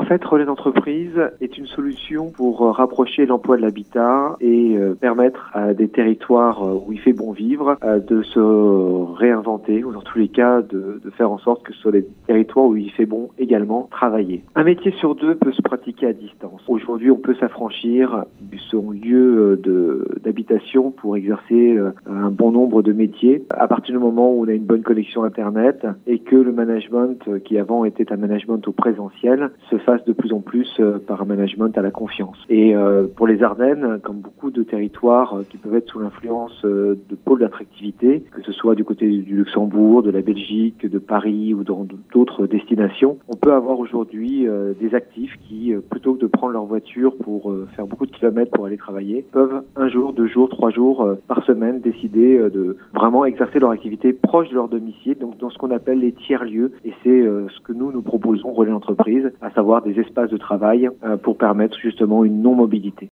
fait, Relais d'entreprise est une solution pour rapprocher l'emploi de l'habitat et permettre à des territoires où il fait bon vivre de se réinventer, ou dans tous les cas de faire en sorte que ce soit les territoires où il fait bon également travailler. Un métier sur deux peut se pratiquer à distance. Aujourd'hui, on peut s'affranchir de son lieu d'habitation pour exercer un bon nombre de métiers à partir du moment où on a une bonne connexion Internet et que le management, qui avant était un management au présentiel, se fasse de plus en plus par un management à la confiance. Et pour les Ardennes, comme beaucoup de territoires qui peuvent être sous l'influence de pôles d'attractivité, que ce soit du côté du Luxembourg, de la Belgique, de Paris ou dans d'autres destinations, on peut avoir aujourd'hui des actifs qui, plutôt que de prendre leur voiture pour faire beaucoup de kilomètres pour aller travailler, peuvent un jour, 2 jours, 3 jours par semaine décider de vraiment exercer leur activité proche de leur domicile, donc dans ce qu'on appelle les tiers-lieux. Et c'est ce que nous proposons, Relais d'entreprise, à savoir des espaces de travail pour permettre justement une non-mobilité.